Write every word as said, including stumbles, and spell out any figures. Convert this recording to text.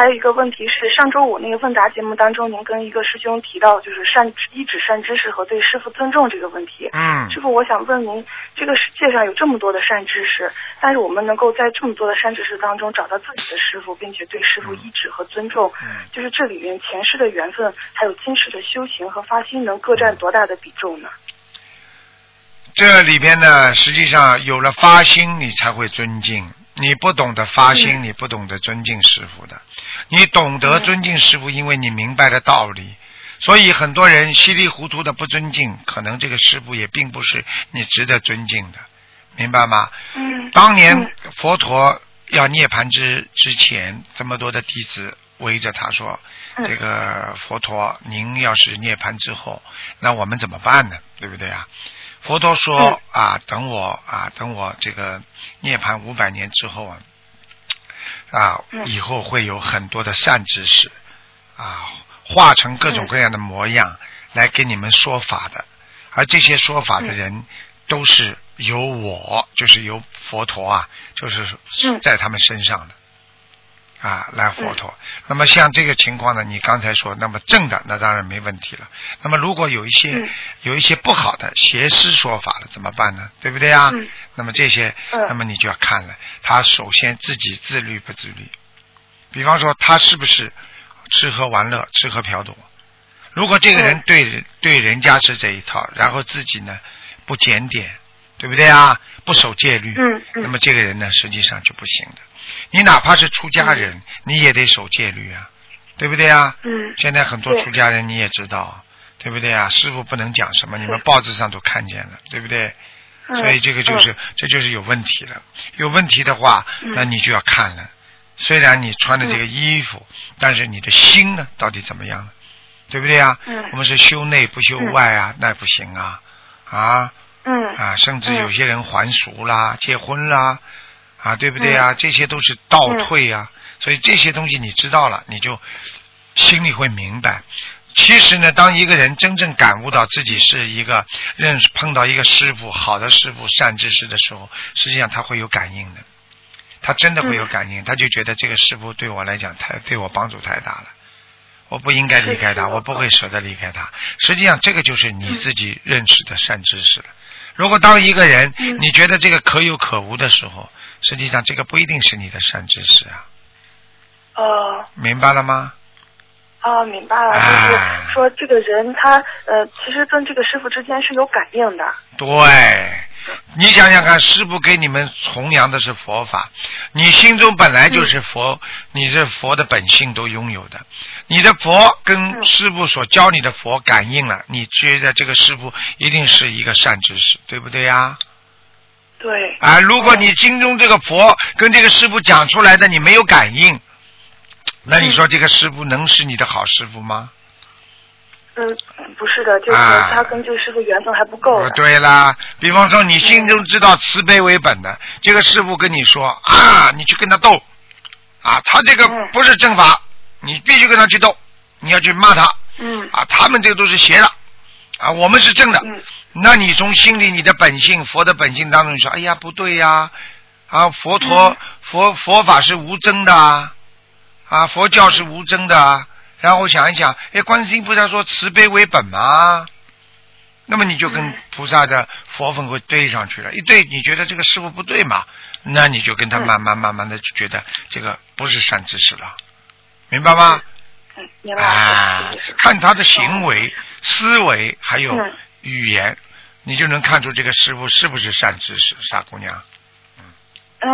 还有一个问题是，上周五那个问答节目当中，您跟一个师兄提到就是善一指善知识和对师傅尊重这个问题。 嗯。 师傅，我想问您，这个世界上有这么多的善知识，但是我们能够在这么多的善知识当中找到自己的师傅，并且对师傅依止和尊重， 嗯， 就是这里面前世的缘分，还有今世的修行和发心，能各占多大的比重呢？ 这里边呢，实际上有了发心，你才会尊敬。你不懂得发心，嗯、你不懂得尊敬师父的。你懂得尊敬师父，因为你明白了道理。所以很多人稀里糊涂的不尊敬，可能这个师父也并不是你值得尊敬的，明白吗？ 嗯。 当年佛陀要涅槃之之前，这么多的弟子围着他说：“ 嗯、 这个佛陀，您要是涅槃之后，那我们怎么办呢？对不对啊？”佛陀说啊，等我啊，等我这个涅槃五百年之后啊，啊，以后会有很多的善知识啊，化成各种各样的模样来给你们说法的，而这些说法的人都是由我，就是由佛陀啊，就是在他们身上的。啊，来佛陀。那么像这个情况呢，你刚才说，那么正的那当然没问题了。那么如果有一些、嗯、有一些不好的邪师说法了，怎么办呢？对不对啊？嗯、那么这些，那么你就要看了，他首先自己自律不自律。比方说，他是不是吃喝玩乐、吃喝嫖赌？如果这个人对、嗯、对人家是这一套，然后自己呢不检点，对不对啊？不守戒律， 嗯嗯、 那么这个人呢实际上就不行的。你哪怕是出家人、嗯、你也得守戒律啊，对不对啊？ 嗯。 现在很多出家人你也知道，对不对啊？师父不能讲什么，你们报纸上都看见了，对不对？嗯、所以这个就是、嗯、这就是有问题了。有问题的话，那你就要看了。虽然你穿的这个衣服，嗯、但是你的心呢，到底怎么样？对不对啊？ 嗯。 我们是修内不修外啊，嗯、那不行啊啊！ 嗯。 啊，甚至有些人还俗啦、结婚啦。啊，对不对啊？嗯、这些都是倒退啊，嗯、所以这些东西你知道了，你就心里会明白。其实呢，当一个人真正感悟到自己是一个认识碰到一个师傅，好的师傅、善知识的时候，实际上他会有感应的，他真的会有感应，嗯、他就觉得这个师傅对我来讲太对我帮助太大了，我不应该离开他，我不会舍得离开他。实际上，这个就是你自己认识的善知识了。如果当一个人你觉得这个可有可无的时候，实际上这个不一定是你的善知识啊。 哦。 明白了吗？ 哦，明白了，就是说这个人他呃，其实跟这个师傅之间是有感应的。 对，你想想看，师傅给你们弘扬的是佛法，你心中本来就是佛，嗯、你是佛的本性都拥有的，你的佛跟师傅所教你的佛感应了，嗯、你觉得这个师傅一定是一个善知识，对不对呀？ 对。 啊，如果你心中这个佛跟这个师傅讲出来的你没有感应，那你说这个师傅能是你的好师傅吗？ 嗯，不是的，就是他跟这个师傅缘分还不够、啊。 对啦，比方说你心中知道慈悲为本的，嗯、这个师傅跟你说啊，你去跟他斗，啊，他这个不是正法，嗯、你必须跟他去斗，你要去骂他， 嗯， 啊，他们这个都是邪的，啊，我们是正的， 嗯、那你从心里你的本性，佛的本性当中，你说，哎呀，不对呀，啊，佛陀、嗯、佛佛法是无争的啊。啊，佛教是无争的啊，然后想一想，哎，观世音菩萨说慈悲为本嘛，那么你就跟菩萨的佛分会对上去了，一对你觉得这个师父不对嘛，那你就跟他慢慢慢慢的就觉得这个不是善知识了，明白吗？ 嗯，明白。 啊，看他的行为、思维还有语言，你就能看出这个师父是不是善知识，傻姑娘。